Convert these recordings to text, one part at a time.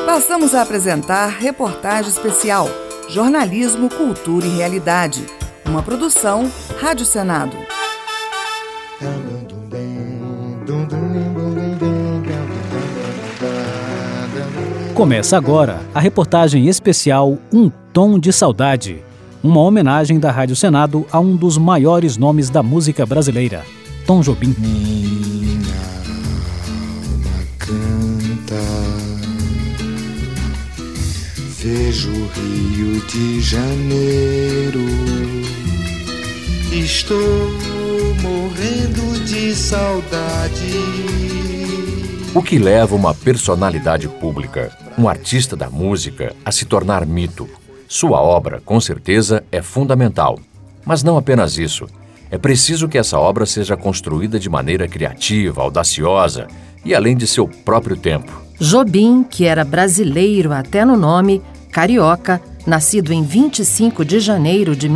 Passamos a apresentar reportagem especial Jornalismo, Cultura e Realidade. Uma produção Rádio Senado. Começa agora a reportagem especial Um Tom de Saudade, uma homenagem da Rádio Senado a um dos maiores nomes da música brasileira, Tom Jobim. Minha alma canta, vejo o Rio de Janeiro, estou morrendo de saudade. O que leva uma personalidade pública, um artista da música, a se tornar mito? Sua obra, com certeza, é fundamental. Mas não apenas isso. É preciso que essa obra seja construída de maneira criativa, audaciosa e além de seu próprio tempo. Jobim, que era brasileiro até no nome, carioca, nascido em 25 de janeiro de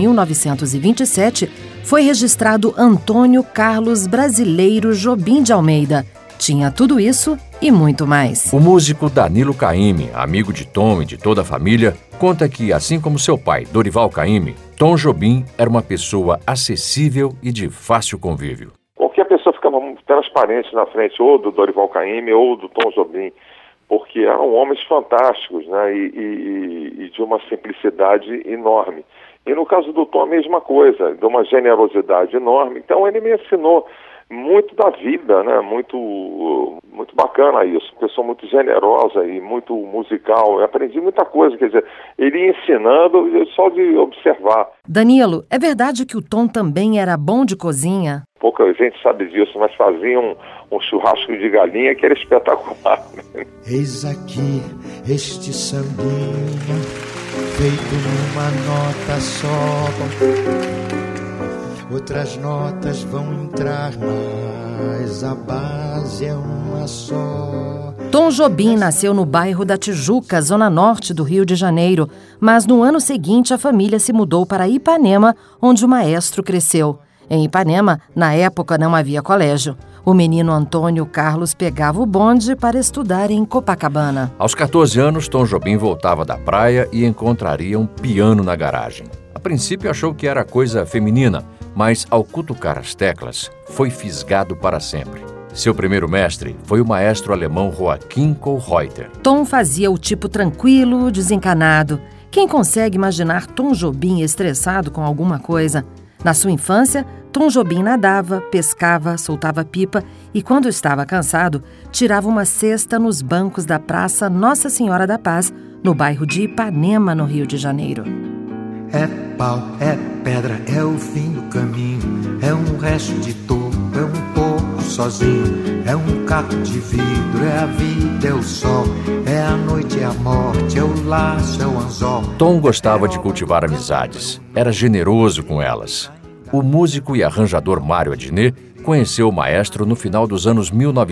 1927, foi registrado Antônio Carlos Brasileiro Jobim de Almeida. Tinha tudo isso e muito mais. O músico Danilo Caymmi, amigo de Tom e de toda a família, conta que, assim como seu pai, Dorival Caymmi, Tom Jobim era uma pessoa acessível e de fácil convívio. Qualquer pessoa ficava muito transparente na frente, ou do Dorival Caymmi ou do Tom Jobim, porque eram homens fantásticos, né, e de uma simplicidade enorme. E no caso do Tom, a mesma coisa, de uma generosidade enorme. Então ele me ensinou muito da vida, né? Muito bacana isso. Pessoa muito generosa e muito musical. Eu aprendi muita coisa, quer dizer, ele ia ensinando só de observar. Danilo, é verdade que o Tom também era bom de cozinha? Pouca gente sabe disso, mas fazia um churrasco de galinha que era espetacular. Eis aqui este sambinha, feito numa nota só. Outras notas vão entrar, mas a base é uma só. Tom Jobim nasceu no bairro da Tijuca, zona norte do Rio de Janeiro, mas no ano seguinte a família se mudou para Ipanema, onde o maestro cresceu. Em Ipanema, na época, não havia colégio. O menino Antônio Carlos pegava o bonde para estudar em Copacabana. Aos 14 anos, Tom Jobim voltava da praia e encontraria um piano na garagem. A princípio achou que era coisa feminina, mas ao cutucar as teclas, foi fisgado para sempre. Seu primeiro mestre foi o maestro alemão Joachim Kohlreuter. Tom fazia o tipo tranquilo, desencanado. Quem consegue imaginar Tom Jobim estressado com alguma coisa? Na sua infância, Tom Jobim nadava, pescava, soltava pipa e, quando estava cansado, tirava uma cesta nos bancos da Praça Nossa Senhora da Paz, no bairro de Ipanema, no Rio de Janeiro. É pau, é pedra, é o fim do caminho, é um resto de topo, é um pouco sozinho, é um caco de vidro, é a vida, é o sol, é a noite, é a morte, é o laço, é o anzol. Tom gostava de cultivar amizades, era generoso com elas. O músico e arranjador Mário Adnet conheceu o maestro no final dos anos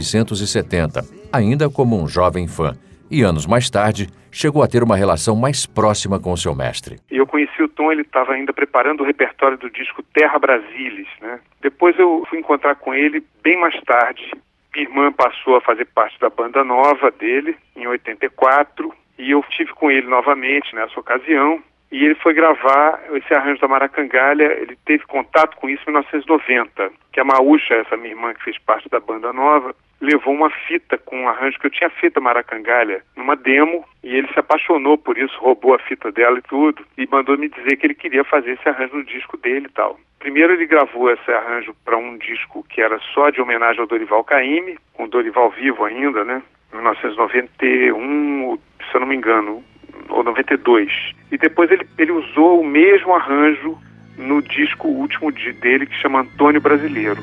1970, ainda como um jovem fã. E anos mais tarde, chegou a ter uma relação mais próxima com seu mestre. Eu conheci o Tom, ele estava ainda preparando o repertório do disco Terra Brasilis, né? Depois eu fui encontrar com ele bem mais tarde. Minha irmã passou a fazer parte da banda nova dele, em 84, e eu estive com ele novamente nessa ocasião. E ele foi gravar esse arranjo da Maracangalha, ele teve contato com isso em 1990, que a Maúcha, essa minha irmã que fez parte da banda nova, levou uma fita com um arranjo que eu tinha feito a Maracangalha, numa demo, e ele se apaixonou por isso, roubou a fita dela e tudo, e mandou me dizer que ele queria fazer esse arranjo no disco dele e tal. Primeiro ele gravou esse arranjo para um disco que era só de homenagem ao Dorival Caymmi, com o Dorival vivo ainda, né, em 1991, se eu não me engano, ou 92. E depois ele usou o mesmo arranjo no disco último dele, que chama Antônio Brasileiro.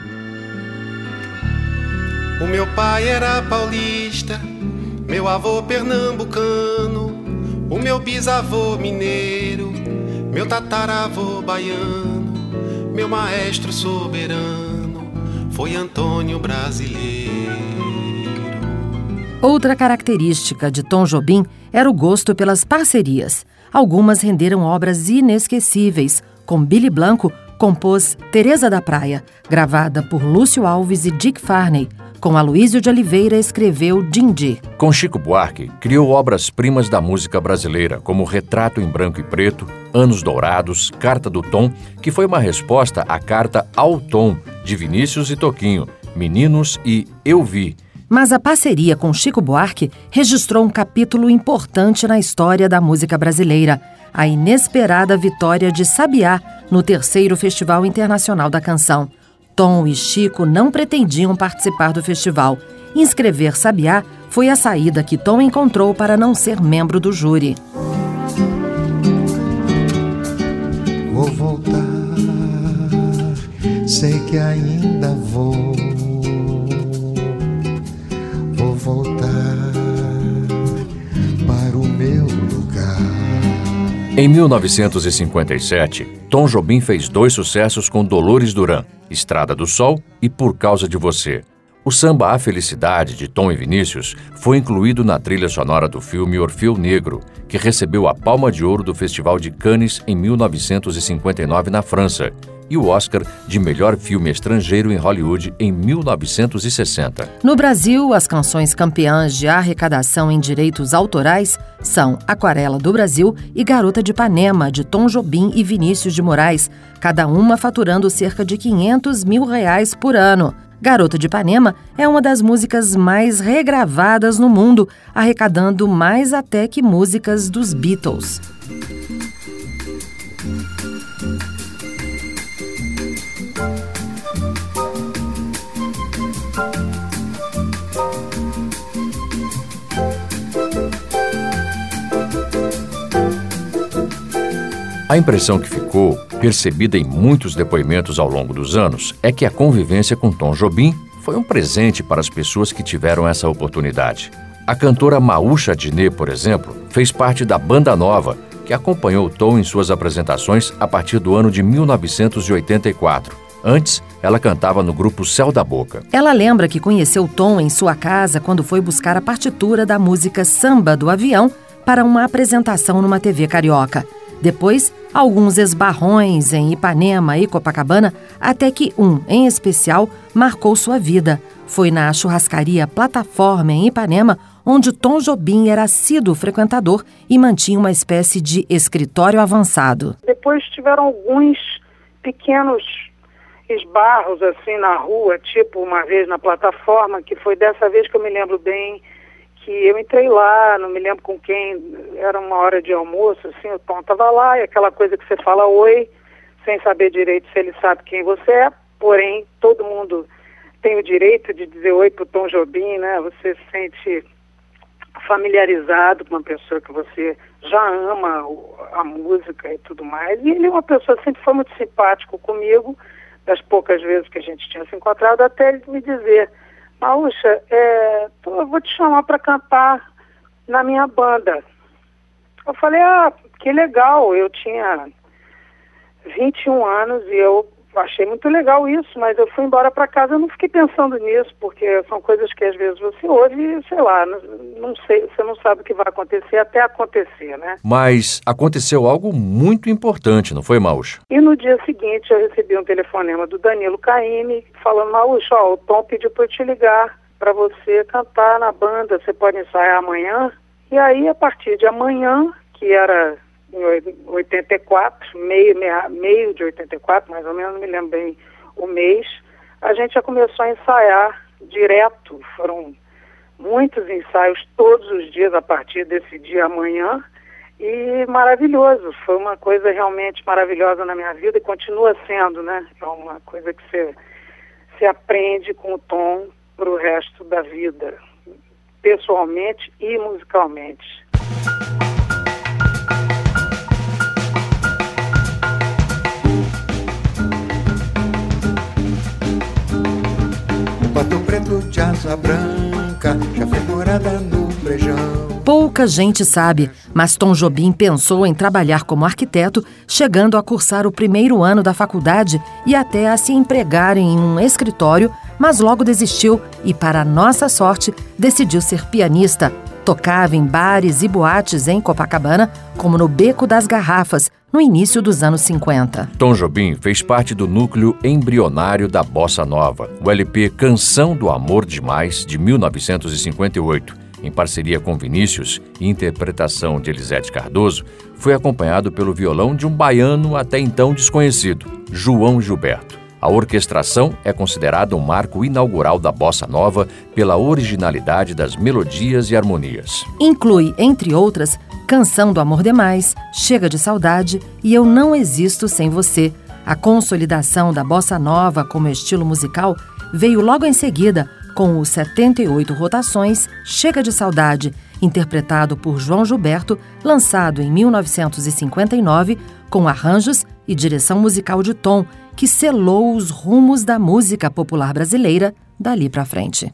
O meu pai era paulista, meu avô pernambucano, o meu bisavô mineiro, meu tataravô baiano, meu maestro soberano foi Antônio Brasileiro. Outra característica de Tom Jobim era o gosto pelas parcerias. Algumas renderam obras inesquecíveis. Com Billy Blanco, compôs Teresa da Praia, gravada por Lúcio Alves e Dick Farney. Com Aloísio de Oliveira, escreveu Dindi. Com Chico Buarque, criou obras-primas da música brasileira, como Retrato em Branco e Preto, Anos Dourados, Carta do Tom, que foi uma resposta à carta Ao Tom, de Vinícius e Toquinho, Meninos e Eu Vi. Mas a parceria com Chico Buarque registrou um capítulo importante na história da música brasileira, a inesperada vitória de Sabiá no 3º Festival Internacional da Canção. Tom e Chico não pretendiam participar do festival. Inscrever Sabiá foi a saída que Tom encontrou para não ser membro do júri. Vou voltar, sei que ainda vou voltar para o meu lugar. Em 1957, Tom Jobim fez 2 sucessos com Dolores Duran, Estrada do Sol e Por Causa de Você. O samba A Felicidade, de Tom e Vinícius, foi incluído na trilha sonora do filme Orfeu Negro, que recebeu a Palma de Ouro do Festival de Cannes em 1959 na França, e o Oscar de Melhor Filme Estrangeiro em Hollywood em 1960. No Brasil, as canções campeãs de arrecadação em direitos autorais são Aquarela do Brasil e Garota de Ipanema, de Tom Jobim e Vinícius de Moraes, cada uma faturando cerca de R$500 mil por ano. Garota de Ipanema é uma das músicas mais regravadas no mundo, arrecadando mais até que músicas dos Beatles. A impressão que ficou, percebida em muitos depoimentos ao longo dos anos, é que a convivência com Tom Jobim foi um presente para as pessoas que tiveram essa oportunidade. A cantora Maúcha Adnet, por exemplo, fez parte da Banda Nova, que acompanhou Tom em suas apresentações a partir do ano de 1984. Antes, ela cantava no grupo Céu da Boca. Ela lembra que conheceu Tom em sua casa quando foi buscar a partitura da música Samba do Avião para uma apresentação numa TV carioca. Depois, alguns esbarrões em Ipanema e Copacabana, até que um, em especial, marcou sua vida. Foi na churrascaria Plataforma, em Ipanema, onde Tom Jobim era assíduo frequentador e mantinha uma espécie de escritório avançado. Depois tiveram alguns pequenos esbarros assim na rua, tipo uma vez na Plataforma, que foi dessa vez que eu me lembro bem, que eu entrei lá, não me lembro com quem, era uma hora de almoço, assim, o Tom estava lá, e aquela coisa que você fala oi, sem saber direito se ele sabe quem você é, porém, todo mundo tem o direito de dizer oi pro Tom Jobim, né? Você se sente familiarizado com uma pessoa que você já ama a música e tudo mais, e ele é uma pessoa que sempre foi muito simpático comigo, das poucas vezes que a gente tinha se encontrado, até ele me dizer: Maúcha, eu vou te chamar para cantar na minha banda. Eu falei, que legal, eu tinha 21 anos e eu achei muito legal isso, mas eu fui embora para casa, eu não fiquei pensando nisso, porque são coisas que às vezes você ouve e, sei lá, não sei, você não sabe o que vai acontecer até acontecer, né? Mas aconteceu algo muito importante, não foi, Maúcha? E no dia seguinte eu recebi um telefonema do Danilo Caymmi falando: Maúcha, o Tom pediu para eu te ligar para você cantar na banda, você pode ensaiar amanhã? E aí, a partir de amanhã, que era em 84, meio de 84, mais ou menos, não me lembro bem o mês, a gente já começou a ensaiar direto. Foram muitos ensaios todos os dias a partir desse dia amanhã, e maravilhoso, foi uma coisa realmente maravilhosa na minha vida e continua sendo, né? É uma coisa que você aprende com o Tom para o resto da vida, pessoalmente e musicalmente. Batom preto de asa branca, já foi morada no brejão. Pouca gente sabe, mas Tom Jobim pensou em trabalhar como arquiteto, chegando a cursar o primeiro ano da faculdade e até a se empregar em um escritório, mas logo desistiu e, para nossa sorte, decidiu ser pianista. Tocava em bares e boates em Copacabana, como no Beco das Garrafas, no início dos anos 50. Tom Jobim fez parte do núcleo embrionário da Bossa Nova, o LP Canção do Amor Demais, de 1958, em parceria com Vinícius e interpretação de Elisete Cardoso, foi acompanhado pelo violão de um baiano até então desconhecido, João Gilberto. A orquestração é considerada um marco inaugural da Bossa Nova pela originalidade das melodias e harmonias. Inclui, entre outras, Canção do Amor Demais, Chega de Saudade e Eu Não Existo Sem Você. A consolidação da Bossa Nova como estilo musical veio logo em seguida com os 78 rotações Chega de Saudade, interpretado por João Gilberto, lançado em 1959, com arranjos e direção musical de Tom, que selou os rumos da música popular brasileira dali para frente.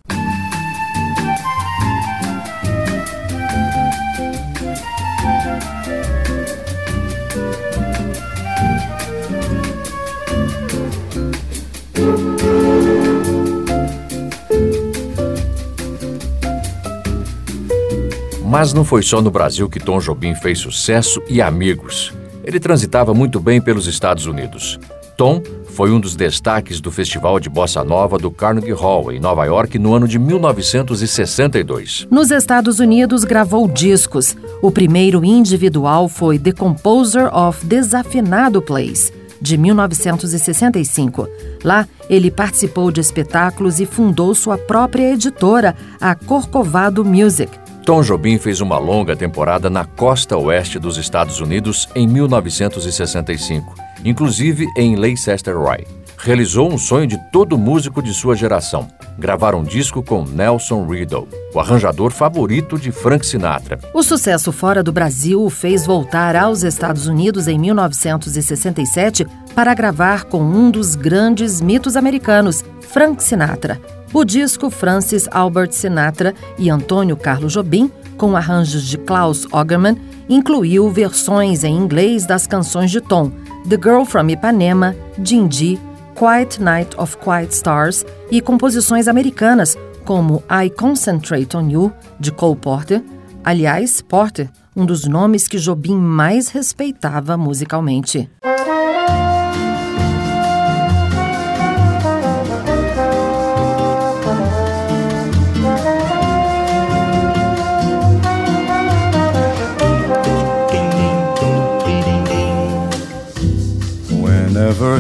Mas não foi só no Brasil que Tom Jobim fez sucesso e amigos. Ele transitava muito bem pelos Estados Unidos. Tom foi um dos destaques do Festival de Bossa Nova do Carnegie Hall, em Nova York, no ano de 1962. Nos Estados Unidos, gravou discos. O primeiro individual foi The Composer of Desafinado Place, de 1965. Lá, ele participou de espetáculos e fundou sua própria editora, a Corcovado Music. Tom Jobim fez uma longa temporada na costa oeste dos Estados Unidos em 1965, inclusive em Leicester-Roy. Realizou um sonho de todo músico de sua geração: gravar um disco com Nelson Riddle, o arranjador favorito de Frank Sinatra. O sucesso fora do Brasil o fez voltar aos Estados Unidos em 1967 para gravar com um dos grandes mitos americanos, Frank Sinatra. O disco Francis Albert Sinatra e Antônio Carlos Jobim, com arranjos de Klaus Ogerman, incluiu versões em inglês das canções de Tom, The Girl from Ipanema, Gin-Gee, Quiet Night of Quiet Stars e composições americanas, como I Concentrate on You, de Cole Porter. Aliás, Porter, um dos nomes que Jobim mais respeitava musicalmente. Whenever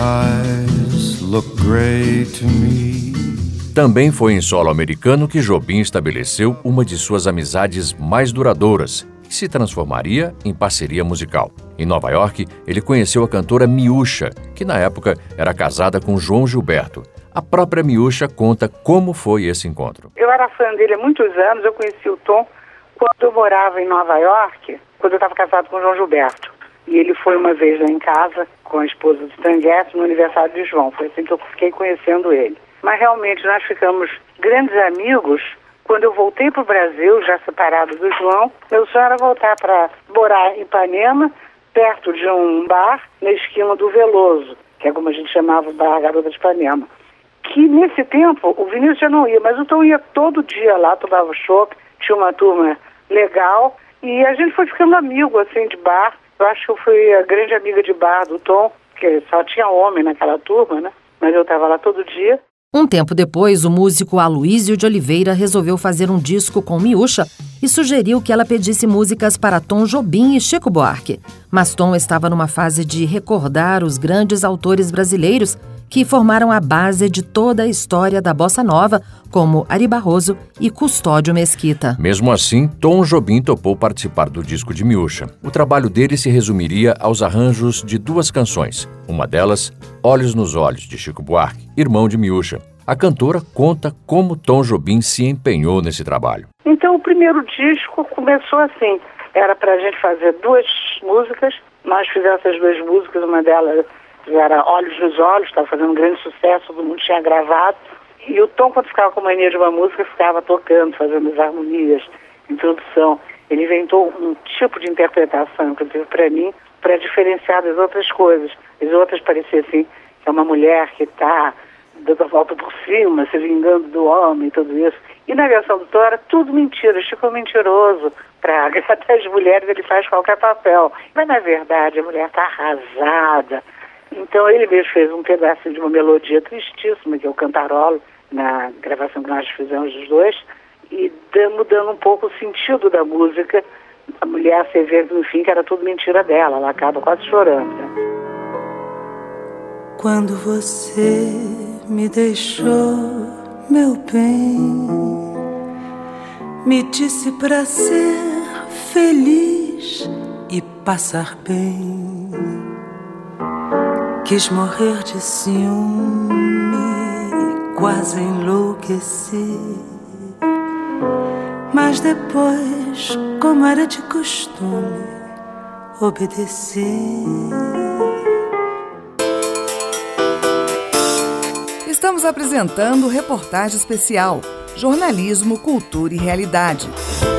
skies look gray to me. Também foi em solo americano que Jobim estabeleceu uma de suas amizades mais duradouras, que se transformaria em parceria musical. Em Nova York, ele conheceu a cantora Miúcha, que na época era casada com João Gilberto. A própria Miúcha conta como foi esse encontro. Eu era fã dele há muitos anos, eu conheci o Tom quando eu morava em Nova York, quando eu estava casado com o João Gilberto. E ele foi uma vez lá em casa com a esposa do Stan Getz no aniversário de João. Foi assim que eu fiquei conhecendo ele. Mas realmente nós ficamos grandes amigos. Quando eu voltei para o Brasil, já separado do João, meu sonho era voltar para morar em Ipanema, perto de um bar na esquina do Veloso, que é como a gente chamava o bar Garota de Ipanema. Que nesse tempo o Vinícius já não ia, mas o Tom ia todo dia lá, tomava chopp, tinha uma turma legal e a gente foi ficando amigo assim de bar. Eu acho que eu fui a grande amiga de bar do Tom, porque só tinha homem naquela turma, né? Mas eu estava lá todo dia. Um tempo depois, o músico Aloysio de Oliveira resolveu fazer um disco com Miúcha e sugeriu que ela pedisse músicas para Tom Jobim e Chico Buarque. Mas Tom estava numa fase de recordar os grandes autores brasileiros que formaram a base de toda a história da Bossa Nova, como Ari Barroso e Custódio Mesquita. Mesmo assim, Tom Jobim topou participar do disco de Miúcha. O trabalho dele se resumiria aos arranjos de duas canções. Uma delas, Olhos nos Olhos, de Chico Buarque, irmão de Miúcha. A cantora conta como Tom Jobim se empenhou nesse trabalho. Então, o primeiro disco começou assim. Era para a gente fazer duas músicas. Nós fizemos essas duas músicas, uma delas era Olhos nos Olhos, estava fazendo um grande sucesso, todo mundo tinha gravado. E o Tom, quando ficava com mania de uma música, ficava tocando, fazendo as harmonias, introdução. Ele inventou um tipo de interpretação, inclusive para mim, para diferenciar das outras coisas. As outras pareciam assim, que é uma mulher que está dando a volta por cima, se vingando do homem, tudo isso. E na versão do Tom era tudo mentira, Chico é mentiroso. Para agradar as mulheres ele faz qualquer papel. Mas na verdade a mulher está arrasada. Então ele mesmo fez um pedaço de uma melodia tristíssima, que é o Cantarolo, na gravação que nós fizemos os dois, e mudando um pouco o sentido da música. A mulher, você vê no fim que era tudo mentira dela, ela acaba quase chorando. Né? Quando você me deixou, meu bem, me disse pra ser feliz e passar bem. Quis morrer de ciúme, quase enlouqueci. Mas depois, como era de costume, obedeci. Estamos apresentando reportagem especial Jornalismo, Cultura e Realidade.